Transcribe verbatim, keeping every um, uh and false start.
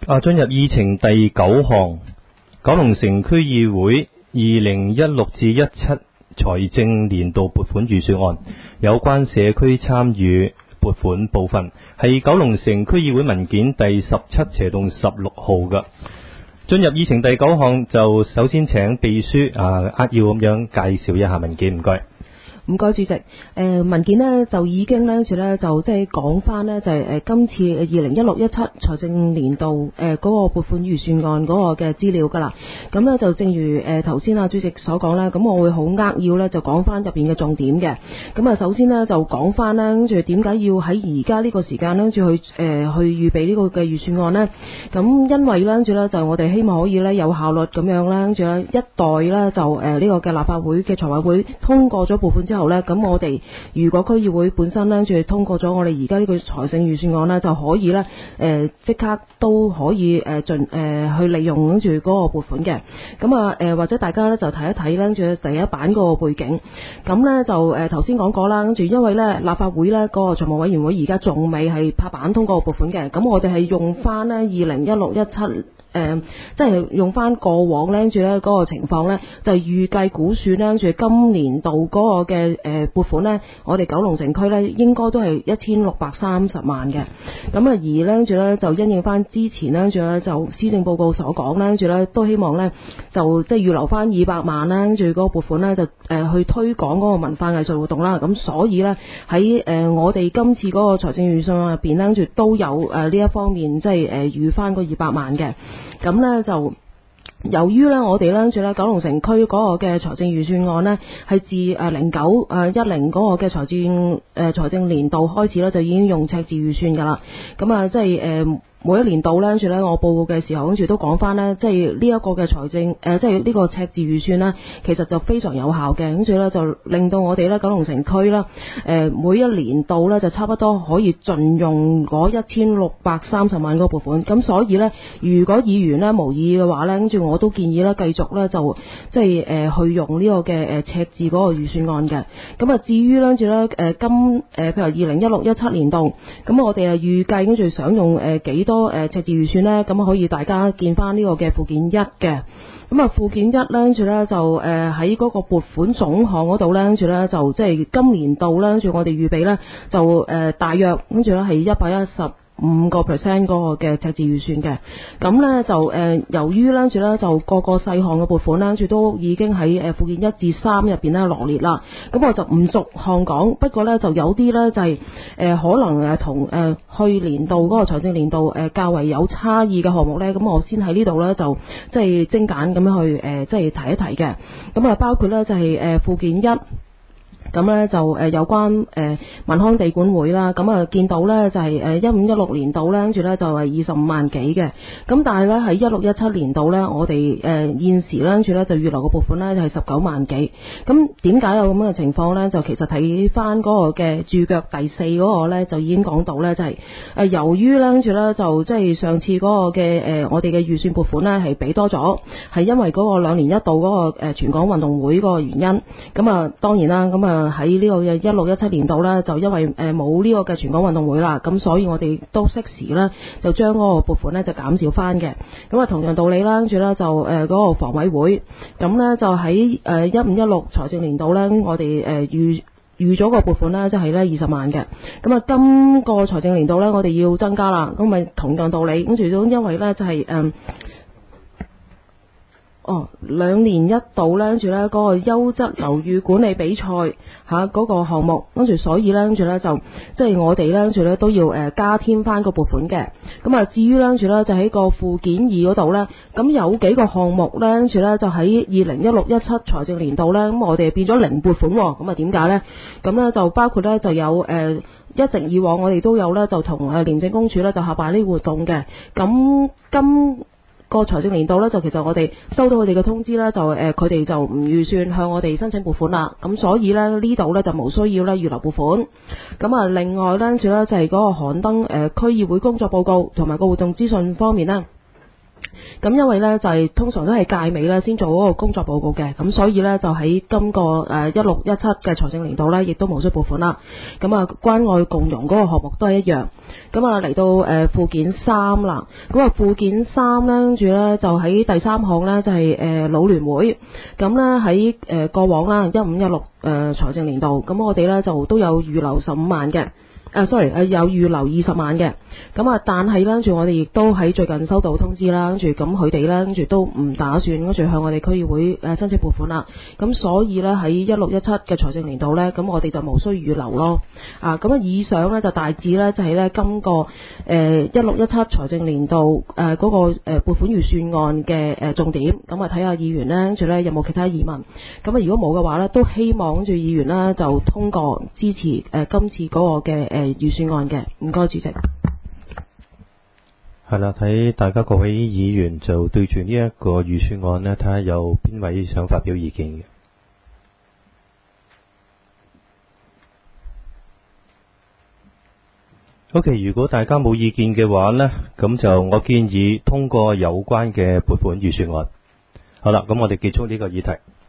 啊，進入議程第九項，九龍城區議會二零一六至一七財政年度撥款預算案，有關社區參與撥款部分，係九龍城區議會文件第十七斜棟十六號嘅。進入議程第九項，就首先請秘書啊扼要咁樣介紹一下文件，唔該。 唔該，主席。誒、呃、文件呢就已經咧住咧就即係講翻呢，就係、是、誒、呃、今次二零一六一七財政年度誒嗰、呃那個撥款預算案嗰個嘅資料㗎啦。咁呢就正如誒頭先啊主席所講啦，咁我會好扼要呢就講翻入邊嘅重點嘅。咁啊首先呢就講翻啦，跟住點解要喺而家呢個時間跟住去誒、呃、去預備呢個嘅預算案呢？咁因為呢跟住呢就我哋希望可以呢有效率咁樣啦，跟住呢一代呢就誒呢、呃這個嘅立法會嘅財委會通過咗撥款之後呢，咁我哋如果區議會本身呢，就通過咗我哋而家呢個財政預算案呢，就可以呢誒即、呃、刻都可以誒盡誒去利用跟住嗰個撥款嘅。咁啊誒或者大家呢就睇一睇跟住第一版嗰個背景。咁呢就誒頭先講過啦，跟住因為呢立法會呢嗰個財務委員會而家仲未係拍板通過撥款嘅，咁我哋係用翻呢二零一六一七。誒、呃，即係用翻過往咧，住咧嗰個情況咧，就係預計估算咧，住今年度嗰個嘅誒撥款咧，我哋九龍城區咧應該都係一千六百三十萬嘅。咁啊，而咧住咧就因應翻之前咧住咧就施政報告所講咧，住咧都希望咧就即係預留翻二百萬啦，住嗰個撥款咧就誒、呃、去推廣嗰個文化藝術活動啦。咁所以咧喺誒我哋今次嗰個財政預算案入邊咧，住都有誒呢、呃、一方面即係誒預翻嗰二百萬嘅。咁呢就由於呢我哋呢住咧九龍城區嗰個嘅財政預算案呢係自誒零九誒一零嗰個嘅財政誒財政年度開始呢就已經用赤字預算噶啦。咁啊即係誒。呃每一年度咧，跟住咧我報告嘅時候，跟住都講翻咧，即係呢一個嘅財政誒，即係呢個赤字預算呢，其實就非常有效嘅，跟住咧就令到我哋咧九龍城區啦，誒每一年度咧就差不多可以盡用嗰一千六百三十萬個撥款。咁所以咧，如果議員咧無異嘅話咧，跟住我都建議咧繼續咧就即係誒去用呢個嘅誒赤字嗰個預算案嘅。咁啊至於咧跟住咧誒今誒譬如二零一六一七年度，咁我哋啊預計跟住想用誒幾多？多誒赤字預算呢，咁可以大家見翻呢個嘅附件一嘅。咁啊附件一呢，跟住呢就誒喺嗰個撥款總項嗰度呢，跟住呢就即係今年度呢，跟住我哋預備呢，就誒、呃、大約跟住呢係一百一十五個 percent 嗰個嘅赤字預算嘅。咁呢就誒、呃、由於呢住呢就各個細項嘅撥款呢，住都已經喺誒附件一至三入邊呢羅列啦。咁我就唔逐項講，不過呢就有啲呢就係、是、誒、呃、可能誒同誒去年度嗰個財政年度誒、呃、較為有差異嘅項目呢。咁我先喺呢度呢就即係精簡咁樣去誒即係提一提嘅。咁啊包括呢就係誒附件一。咁咧就誒有關誒文康地管會啦，咁啊見到咧就係誒一五一六年度咧，跟住咧就係二十五萬幾嘅。咁但係咧喺一六一七年度咧，我哋誒現時咧跟住咧就預留個撥款咧就係十九萬幾。咁點解有咁樣嘅情況咧？就其實睇翻嗰個嘅注腳第四嗰個咧，就已經講到咧，就係誒由於咧跟住咧就即係上次嗰個嘅誒我哋嘅預算撥款咧係俾多咗，係因為嗰個兩年一度嗰個誒全港運動會嗰個原因。咁啊當然啦，咁啊。喺呢個嘅一六一七年度咧，就因為誒冇呢個嘅全港運動會啦，咁所以我哋都適時咧就將嗰個撥款咧就減少翻嘅。咁啊同樣道理啦，跟住咧就誒嗰個房委會，咁咧就喺誒一五一六財政年度咧，我哋誒預預咗個撥款咧，即係咧二十萬嘅。咁啊今個財政年度咧，我哋要增加啦，咁咪同樣道理，跟住都因為咧就係誒。哦，兩年一度咧，跟住咧嗰個優質樓宇管理比賽嚇嗰個項目，跟住所以咧，跟住咧就即係我哋咧，跟住咧都要誒加添翻個撥款嘅。咁啊，至於咧，跟住咧就喺個附件二嗰度咧，咁有幾個項目咧，跟住咧就喺二零一六一七財政年度咧，咁我哋變咗零撥款喎。咁啊點解咧？咁咧就包括咧就有誒一直以往我哋都有咧就同誒廉政公署咧就合辦呢啲活動嘅。咁今個財政年度咧，就其實我哋收到佢哋嘅通知咧，就誒佢哋就唔預算向我哋申請撥款啦。咁所以咧呢度咧就冇需要咧預留撥款。咁啊，另外咧跟住咧就係嗰個刊登誒區議會工作報告同埋個活動資訊方面啦。 咁因為咧就係、是、通常都係屆尾咧先做嗰個工作報告嘅，咁所以咧就喺今個誒一六一七嘅財政年度咧，亦都冇需撥款啦。咁啊關愛共融嗰個項目都係一樣。咁啊嚟到誒、呃、附件三啦，咁啊附件三咧跟住咧就喺第三項咧就係、是、誒、呃、老聯會，咁咧喺誒過往啦一五一六誒財政年度，咁我哋咧就都有預留十五萬嘅。誒、uh, sorry，誒有預留二十萬嘅，咁啊，但係咧，跟住我哋亦都喺最近收到通知啦，跟住咁佢哋咧，跟住都唔打算跟住向我哋區議會誒申請撥款啦，咁所以咧喺一六一七嘅財政年度咧，咁我哋就無需預留咯，啊，咁啊以上咧就大致咧就係咧今個誒一六一七財政年度誒嗰、呃那個誒撥款預算案嘅誒重點，咁啊睇下議員咧，跟住咧有冇其他疑問，咁啊如果冇嘅話咧，都希望跟住議員咧就通過支持誒、呃、今次嗰個嘅誒。呃預算案嘅，唔該主席。 係啦，睇大家各位議員就對住呢一個預算案呢，睇下有邊位想發表意見嘅。OK， 如果大家冇意見嘅話呢，咁就我建議通過有關嘅撥款預算案。好啦，咁我哋結束呢個議題。